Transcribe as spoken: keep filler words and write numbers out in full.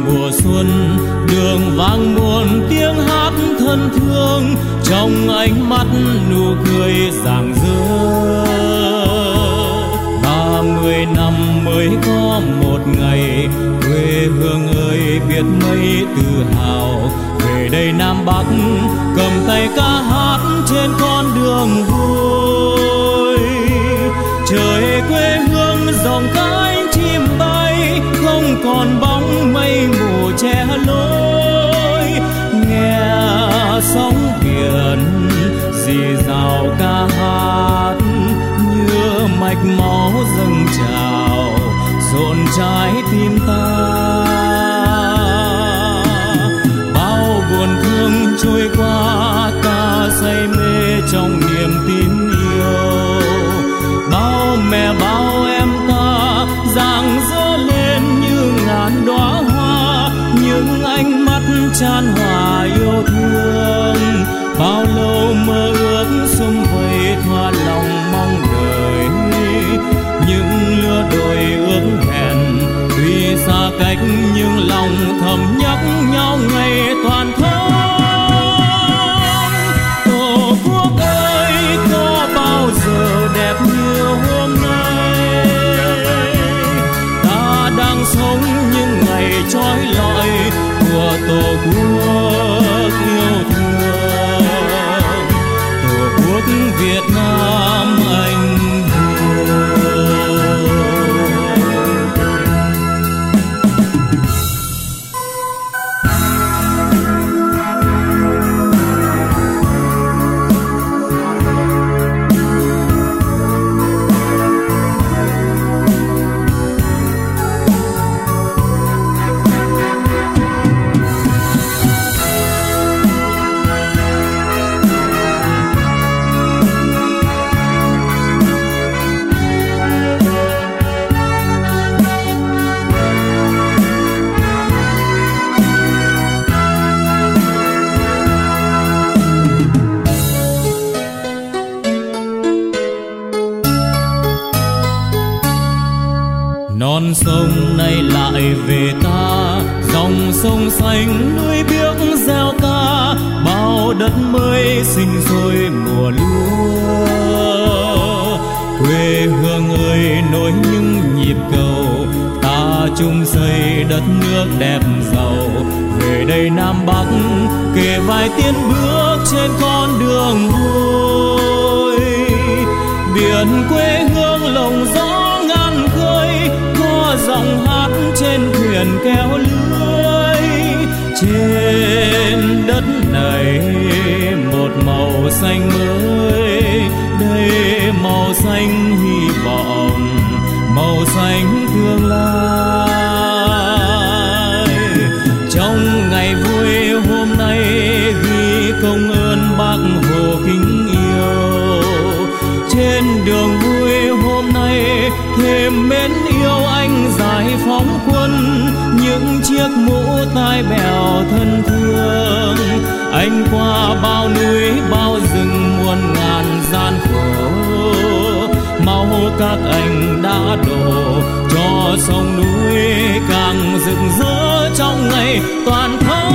mùa xuân, đường vang muôn tiếng hát thân thương, trong ánh mắt nụ cười rạng rỡ. Ba mươi năm mới có một ngày, quê hương ơi biết mấy tự hào. Về đây Nam Bắc cầm tay ca hát trên con đường vui. Trời quê hương rộng cánh chim bay, không còn bóng mây mù che lối. Nghe sóng biển rì rào ca hát, như mạch máu dâng trào dồn trái tim ta. Bao buồn thương trôi qua, ta say mê trong niềm tin yêu. Bao mẹ bao em ta rạng rỡ lên như ngàn đóa hoa, những ánh mắt chan hòa yêu thương. Bao lâu mơ ước sum vầy thoa lòng mong đợi, những lứa đôi ước hẹn tuy xa cách nhưng lòng thầm nhắc nhau ngày toàn thôn. Tổ quốc ơi có bao giờ đẹp như hôm nay, ta đang sống những ngày trói lọi của tổ quốc yêu thương. Tổ quốc Việt Nam anh hùng. Non sông nay lại về ta, dòng sông xanh núi biếc reo ca. Bao đất mới sinh sôi mùa lúa. Quê hương ơi nối những nhịp cầu, ta chung xây đất nước đẹp giàu. Về đây Nam Bắc kề vai tiến bước trên con đường vui. Biển quê hương lồng gió ngàn khơi, có giọng hát trên thuyền kéo lưới. Trên đất này một màu xanh mới, đây màu xanh hy vọng, màu xanh tương lai. Trong ngày vui hôm nay ghi công ơn Bác Hồ kính yêu. Trên đường vui hôm nay thêm mến yêu anh giải phóng quân, những chiếc mũ tai bèo thân thương. Anh qua bao núi bao rừng muôn ngàn gian khổ, máu các anh đã đổ cho sông núi càng rực rỡ trong ngày toàn thôn.